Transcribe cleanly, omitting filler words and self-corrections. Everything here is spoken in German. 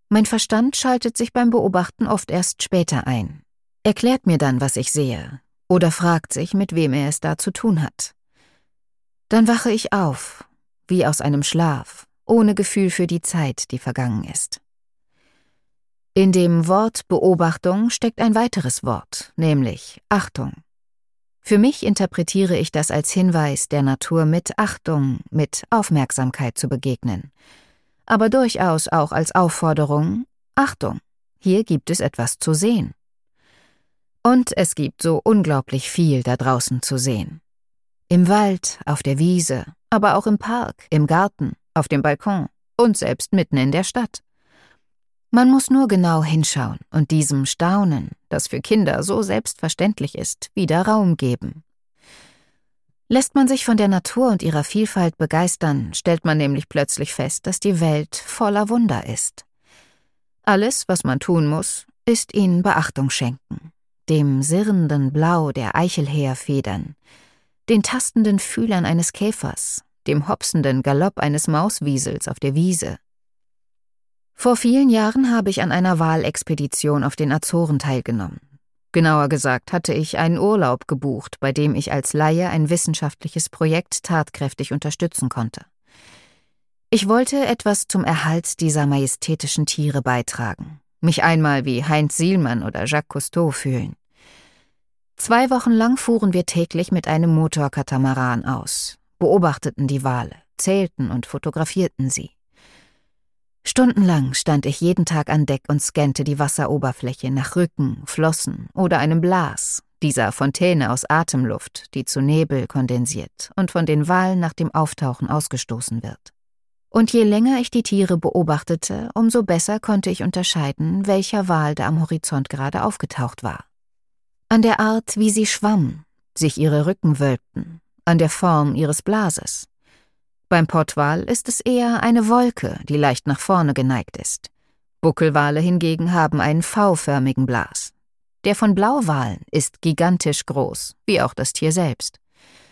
Mein Verstand schaltet sich beim Beobachten oft erst später ein, erklärt mir dann, was ich sehe, oder fragt sich, mit wem er es da zu tun hat. Dann wache ich auf, wie aus einem Schlaf, ohne Gefühl für die Zeit, die vergangen ist. In dem Wort Beobachtung steckt ein weiteres Wort, nämlich Achtung. Für mich interpretiere ich das als Hinweis, der Natur mit Achtung, mit Aufmerksamkeit zu begegnen, aber durchaus auch als Aufforderung: Achtung, hier gibt es etwas zu sehen. Und es gibt so unglaublich viel da draußen zu sehen. Im Wald, auf der Wiese, aber auch im Park, im Garten, auf dem Balkon und selbst mitten in der Stadt. Man muss nur genau hinschauen und diesem Staunen, das für Kinder so selbstverständlich ist, wieder Raum geben. Lässt man sich von der Natur und ihrer Vielfalt begeistern, stellt man nämlich plötzlich fest, dass die Welt voller Wunder ist. Alles, was man tun muss, ist ihnen Beachtung schenken. Dem sirrenden Blau der Eichelheerfedern, den tastenden Fühlern eines Käfers, dem hopsenden Galopp eines Mauswiesels auf der Wiese. Vor vielen Jahren habe ich an einer Walexpedition auf den Azoren teilgenommen. Genauer gesagt hatte ich einen Urlaub gebucht, bei dem ich als Laie ein wissenschaftliches Projekt tatkräftig unterstützen konnte. Ich wollte etwas zum Erhalt dieser majestätischen Tiere beitragen, mich einmal wie Heinz Sielmann oder Jacques Cousteau fühlen. 2 Wochen lang fuhren wir täglich mit einem Motorkatamaran aus, beobachteten die Wale, zählten und fotografierten sie. Stundenlang stand ich jeden Tag an Deck und scannte die Wasseroberfläche nach Rücken, Flossen oder einem Blas, dieser Fontäne aus Atemluft, die zu Nebel kondensiert und von den Walen nach dem Auftauchen ausgestoßen wird. Und je länger ich die Tiere beobachtete, umso besser konnte ich unterscheiden, welcher Wal da am Horizont gerade aufgetaucht war. An der Art, wie sie schwammen, sich ihre Rücken wölbten, an der Form ihres Blases. Beim Pottwal ist es eher eine Wolke, die leicht nach vorne geneigt ist. Buckelwale hingegen haben einen V-förmigen Blas. Der von Blauwalen ist gigantisch groß, wie auch das Tier selbst.